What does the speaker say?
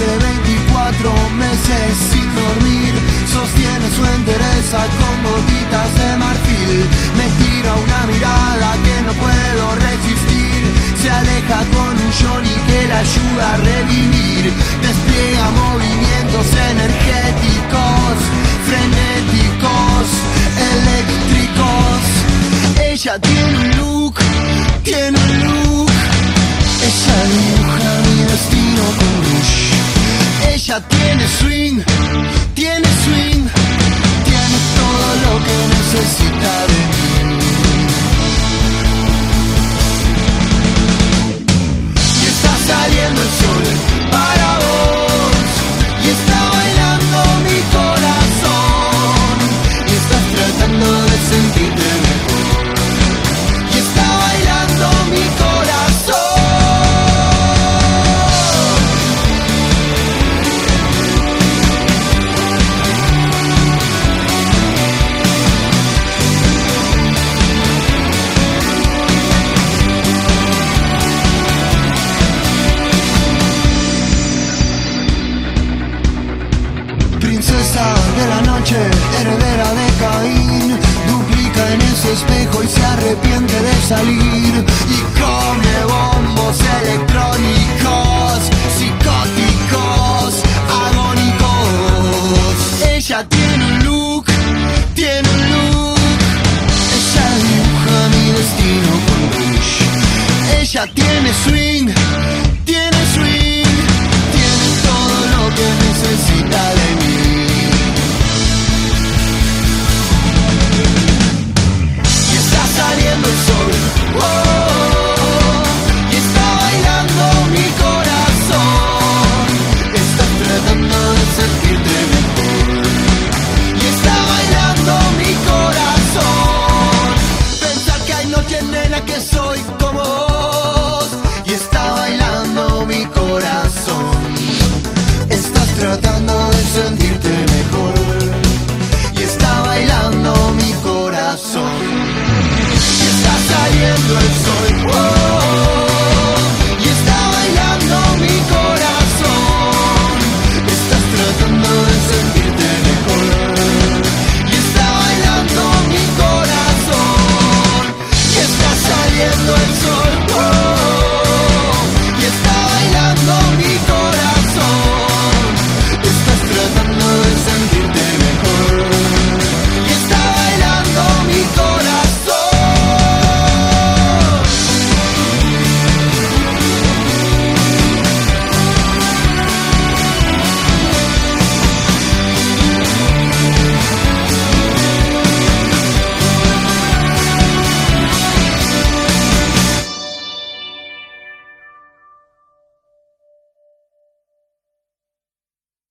de 24 meses sin dormir. Sostiene su entereza con gotitas de marfil. Me tira una mirada que no puedo resistir. Se aleja con un Johnny que le ayuda a revivir. Despliega movimientos energéticos, frenéticos, eléctricos. Ella tiene un look, tiene un look. Ella dibuja mi destino con rouge. Ella tiene swing, tiene swing. Tiene todo lo que necesita de mí. Y está saliendo el sol para vos. Y está bailando mi corazón. Y estás tratando de sentirte mejor. Y está bailando mi corazón. Princesa de la noche, heredera de Caín, duplica en ese espejo y se arrepiente de salir. Y come bombos electrónicos, psicóticos, agónicos. Ella tiene un look, tiene un look. Ella dibuja mi destino con rouge. Ella tiene swing, tiene swing. Tiene todo lo que necesita de mí. Y está saliendo el sol, oh, y está bailando mi corazón. Estás tratando de sentirte mejor. Y está bailando mi corazón. Pensar que hay noches, nena, que soy como vos. Y está bailando mi corazón. Estás tratando de sentirte mejor. Y está bailando mi corazón. Y está saliendo el sol, oh, y está bailando mi corazón. Estás tratando de sentirte mejor. Y está bailando mi corazón. Y está saliendo el sol.